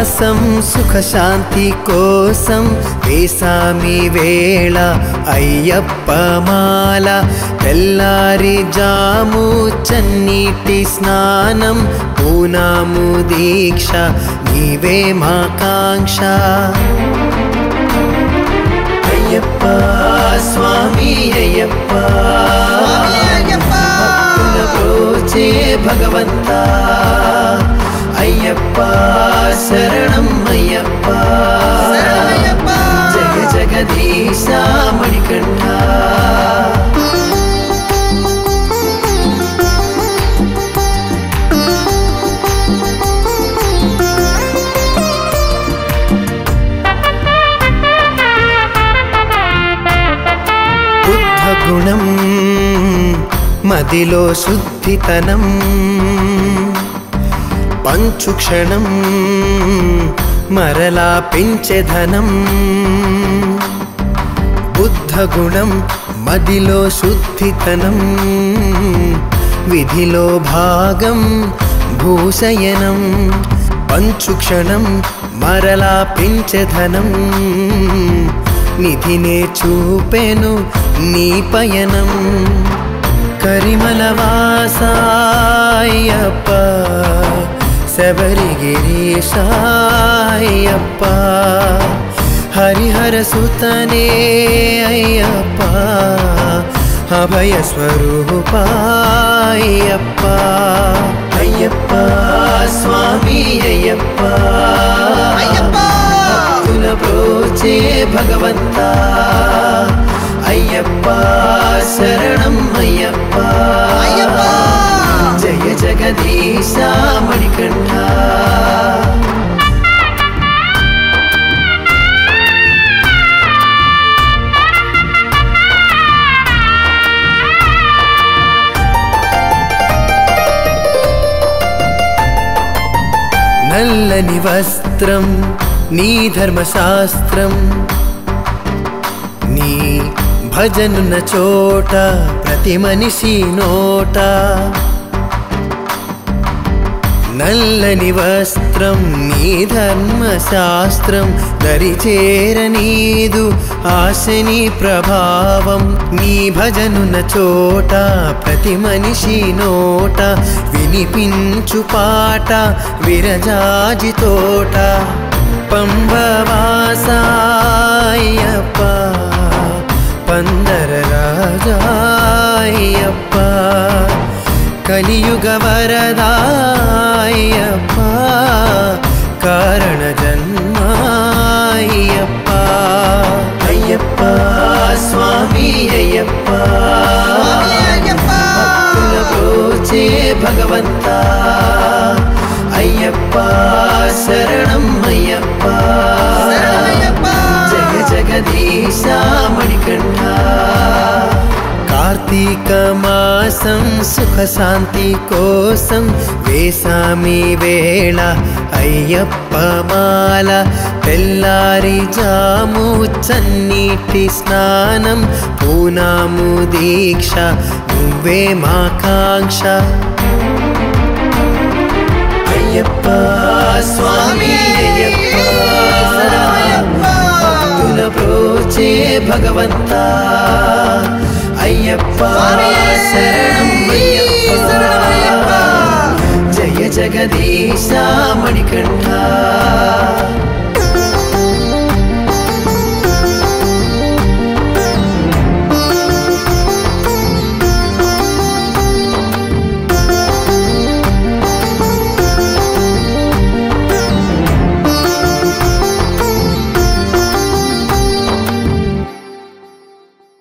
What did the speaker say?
మాసం సుఖ శాంతి కోసం వేసామి వేళ అయ్యప్ప మాల తెల్లారి జాము చన్నీటి స్నానం పూనాము దీక్ష నీవే మా కాంక్ష అయ్యప్ప స్వామి అయ్యప్ప భక్తుల బ్రోచే భగవంత అయ్యప్ప శరణం అయ్యప్ప జగ జగదీశ మణికంఠ గుణం మదిలో శుద్ధితనం పంచుక్షణం మరలా పెంచెధనం బుద్ధ గుణం మదిలో శుద్ధితనం విధిలో భాగం భూషయనం పంచుక్షణం మరలా పెంచెధనం నిధినే చూపెను నీ పయనం కరిమల వాసాయప్ప శబరిగిరీశాయప్ప హరిహర సుతనే అయ్యప్ప అభయ స్వరూపాయప్ప అయ్యప్ప స్వామి అయ్యప్ప భక్తుల బ్రోచే భగవంత అయ్యప్ప శరణం అయ్యప్ప జయ జగదీశ మణికంఠ నల్లని వస్త్రం నీ ధర్మశాస్త్రం నీ భజనున్న చోట ప్రతి మనిషి నోట నల్లని వస్త్రం నీ ధర్మశాస్త్రం దరిచేర నీదు ఆశని ప్రభావం నీ భజనున్న చోట ప్రతి మనిషి నోట వినిపించు పాట విరజాజి తోట పంబవాసాయప్ప పందర రాజాయప్ప కలియుగ వరదాయప్ప కారణ జన్మాయప్ప అయ్యప్ప స్వామి అయ్యప్ప భక్తుల బ్రోచే భగవంత అయ్యప్ప శరణం అయ్యప్ప జగ జగదీశ మణికంఠ కార్తీక మాసం సుఖ శాంతి కోసం వేసామి వేళ అయ్యప్ప మాల తెల్లారి జాము చన్నీటి స్నానం పూనాము దీక్ష నువ్వే మా కాంక్ష అయ్యప్ప స్వామి అయ్యప్ప భక్తుల బ్రోచే భగవంత అయ్యప్ప శరణం అయ్యప్ప జయ జగదీశ మణికంఠ